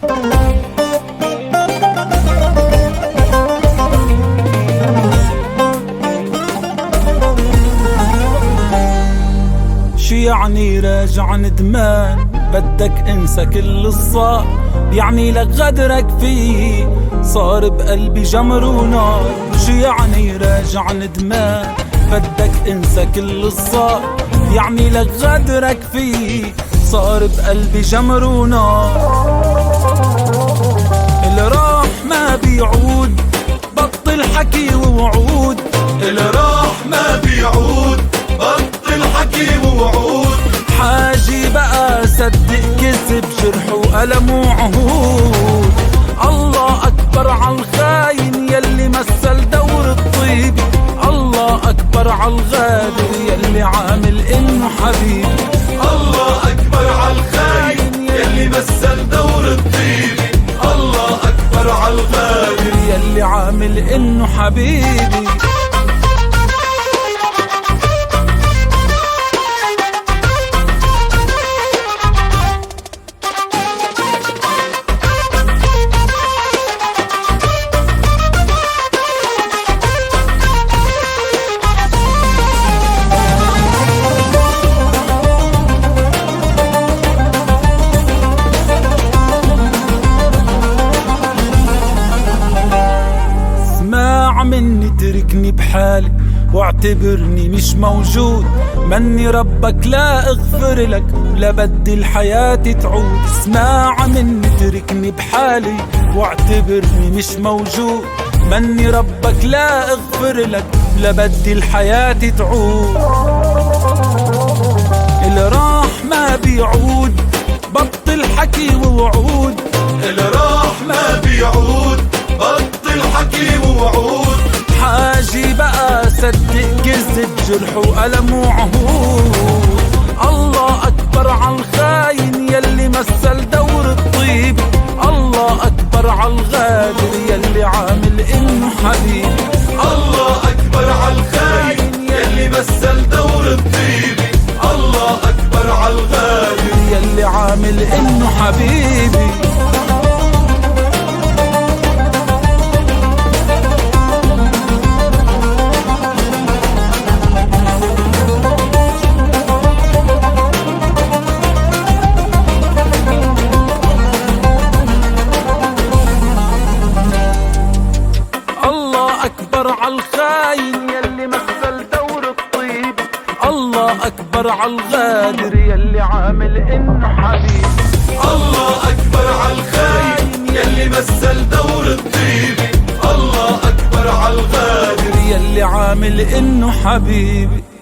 شي يعني راجع ندمان؟ بدك انسى كل الصار، يعني لك غدرك فيه صار بقلبي جمر ونار. شي يعني راجع ندمان؟ بدك انسى كل الصار، يعني لك غدرك فيه صار بقلبي جمر ونار. اللي راح ما بيعود، بطل حكي ووعود. اللي راح ما بيعود، بطل حكي ووعود. حاجي بقى صدق كذب، جرح وألم وعهود. الله أكبر عالخاين يلي مثل دور الطيب، الله أكبر عالغادر يلي عامل إنه حبيب. الله أكبر عالخاين يلي مثل دور الطيب، الله أكبر عالغادر يلي عامل إنه حبيبي. مني تركني بحالي واعتبرني مش موجود، مني ربك لا اغفر لك ولا بدي الحياة تعود. اسمع مني تركني بحالي واعتبرني مش موجود، مني ربك لا اغفر لك ولا بدي الحياة تعود. اللي راح ما بيعود، بطل حكي ووعود. اللي راح ما بيعود، بطل حكي ووعود. حاجي بقى صدق كذب، جرح وألم وعهود. الله أكبر عالخاين يلي مثل دور الطيب، الله أكبر عالغادر يلي عامل إنه حبيب. الله أكبر عالخاين يلي مثل دور الطيب، الله أكبر عالغادر يلي عامل إنه حبيبي. أكبر عالخاين يلي مثل دور الطيب، الله أكبر عالغادر يلي عامل إنه حبيب. الله أكبر عالخاين يلي مثل دور الطيب، الله أكبر عالغادر يلي عامل إنه حبيبي.